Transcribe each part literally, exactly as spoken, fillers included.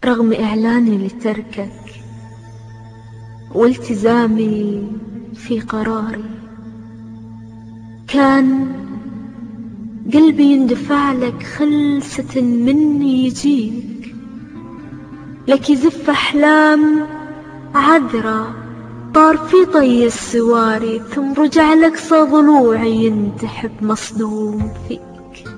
رغم إعلاني لتركك والتزامي في قراري، كان قلبي يندفع لك خلسة مني يجيك، لك يزف أحلام عذرة طار في طي السواري، ثم رجع لك ضلوعي ينتحب مصدوم فيك.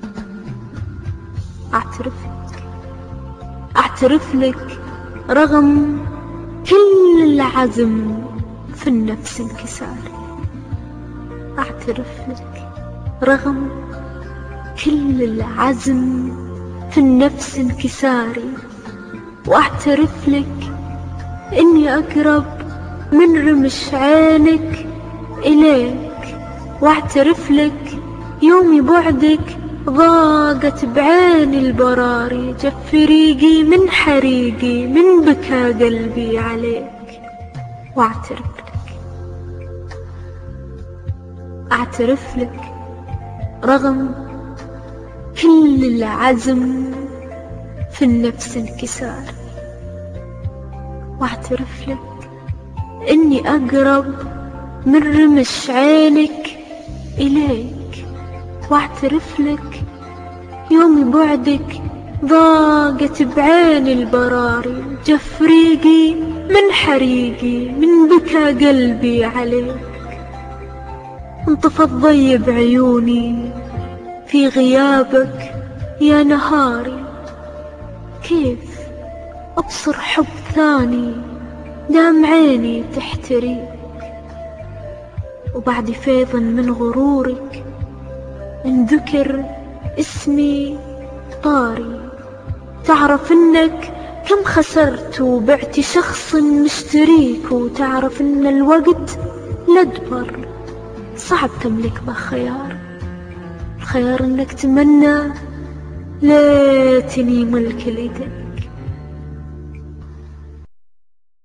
أعترف لك أعترف لك رغم كل العزم في النفس انكساري، أعترف لك رغم كل العزم في النفس انكساري، وأعترف لك إني أقرب من رمش عينك إليك، وأعترف لك يومي بعدك ضاقت بعيني البراري، جف ريقي من حريقي من بكى قلبي عليك. وأعترف لك أعترف لك رغم كل العزم في النفس انكسار، واعترف لك إني أقرب من رمش عينك إليك، واعترف لك يومي بعدك ضاقت بعيني البراري، جف ريقي من حريقي من بكى قلبي عليك. انطفى الضي بعيوني في غيابك يا نهاري، كيف أبصر حب ثاني دام عيني تحتريك، وبعد فيض من غرورك انذكر اسمي طاري، تعرف انك كم خسرت وبعت شخص مشتريك، وتعرف ان الوقت لدبر صعب تملك به خيار، الخيار انك تمنى ليتني ملك اليدين.